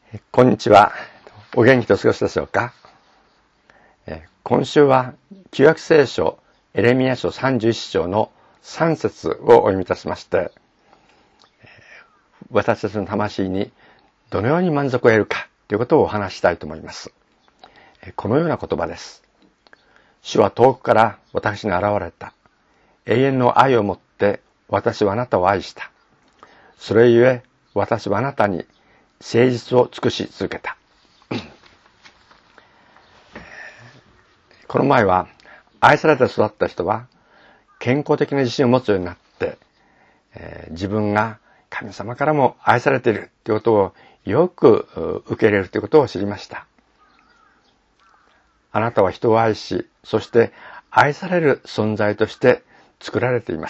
こんにちは。お元気とお過ごしでしょうか。今週は旧約聖書エレミヤ書31章の3節をお読みいたしまして、私たちの魂にどのように満足を得るかということをお話したいと思います。このような言葉です。主は遠くから私に現れた。永遠の愛をもって私はあなたを愛した。それゆえ私はあなたに誠実を尽くし続けた。この前は愛されて育った人は健康的な自信を持つようになって、自分が神様からも愛されているということをよく受け入れるということを知りました。あなたは人を愛し、そして愛される存在として作られています。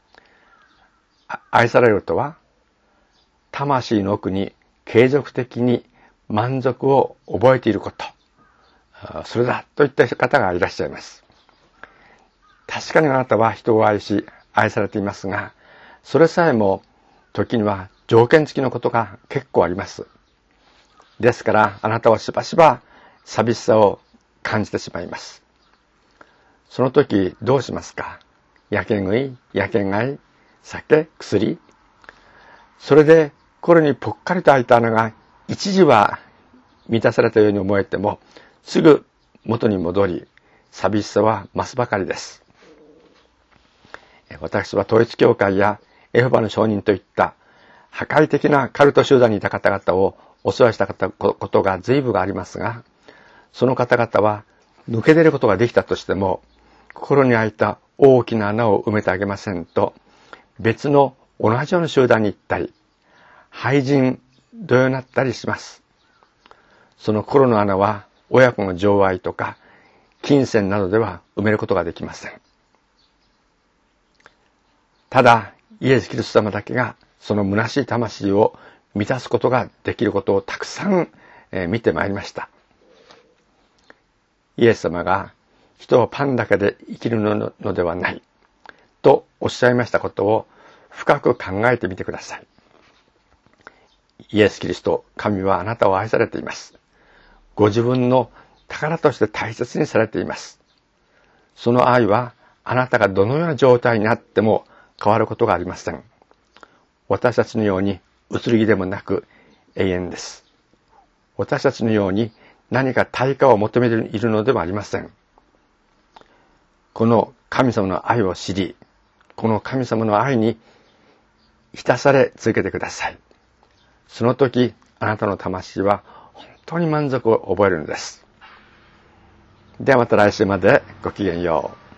愛されるとは、魂の奥に継続的に満足を覚えていること、それだといった方がいらっしゃいます。確かにあなたは人を愛し愛されていますが、それさえも時には条件付きのことが結構あります。ですからあなたはしばしば寂しさを感じてしまいます。その時どうしますか？やけ食い、やけ買い、酒、薬。それで心にぽっかりと開いた穴が一時は満たされたように思えても、すぐ元に戻り、寂しさは増すばかりです。私は統一教会やエホバの証人といった破壊的なカルト集団にいた方々をお世話したことが随分ありますが、その方々は抜け出ることができたとしても、心に開いた大きな穴を埋めてあげませんと、別の同じような集団に行ったり、廃人同様になったりします。その心の穴は親子の情愛とか金銭などでは埋めることができません。ただイエス・キリスト様だけがその虚しい魂を満たすことができることをたくさん見てまいりました。イエス様が人はパンだけで生きるのではないとおっしゃいましたことを深く考えてみてください。イエス・キリスト、神はあなたを愛されています。ご自分の宝として大切にされています。その愛はあなたがどのような状態になっても変わることがありません。私たちのように移り気でもなく永遠です。私たちのように何か対価を求めているのではありません。この神様の愛を知り、この神様の愛に浸され続けてください。その時、あなたの魂は本当に満足を覚えるのです。ではまた来週までごきげんよう。